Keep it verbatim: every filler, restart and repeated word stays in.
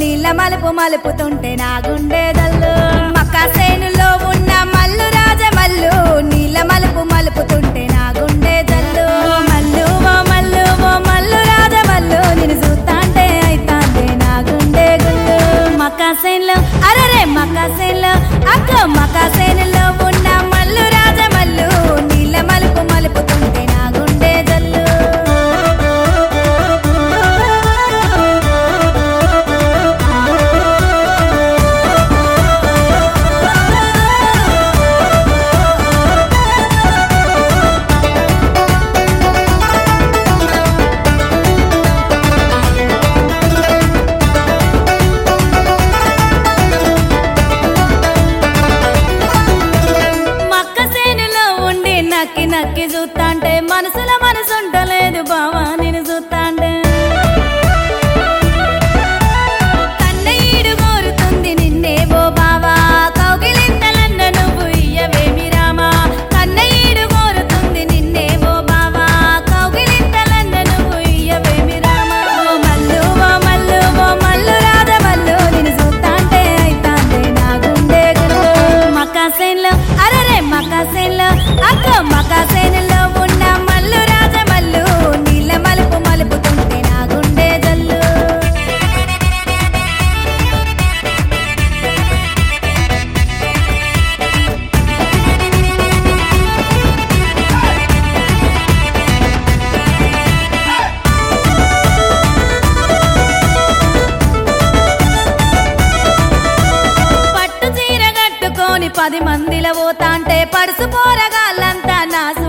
నీళ్ళ మలుపు మలుపుతుంటే నా గుండె జల్లు మక్కా సేనులో ఉన్న మల్లు రాజమల్లు నీళ్ళ మలుపు మలుపుతుంటే నా గుండె జల్లు ఓ మల్లు ఓ మల్లు ఓ మల్లు రాజమల్లు నిన్ను చూస్తాంటే అయితాంటే నా గుండె గుల్లు మక్కా సేనులో అరరే మక్కా సేనులో అక్క మక్కా సేనులో ఉన్న మల్లు రాజమల్లు నీళ్ళ మలుపు మలుపుతుంటే నా గుండె జల్లు నక్కి నక్కి చూస్తాంటే మనసుల మనసుంటలేదు బావా నేను చూస్తాంటే కన్నయ్యడు కోరుతుంది నిన్నే ఓ బావా కౌగిలింతలన్న నువ్వు ఇయ్యవేమి రామా కన్నయ్యడు కోరుతుంది నిన్నే ఓ బావా కౌగిలింతలన్న నువ్వు ఇయ్యవేమి రామా ఓ మల్లు ఓ మల్లు ఓ మల్లు రాధమల్లు నిన్ను చూస్తాంటే అయితాంటే నా గుండె గుల్లు మక్కా సేన్లో అరరే మక్కా సేన్లో అక్క మక్కా సేనులో ఉన్న మల్లు రాజమల్లు నీళ్ళ మలుపు మలుపుతుంటే నా గుండె జల్లు పట్టు చీర కట్టుకొని పది మందిల పోతాంటే పడుసు పోరగాళ్ళంతా నా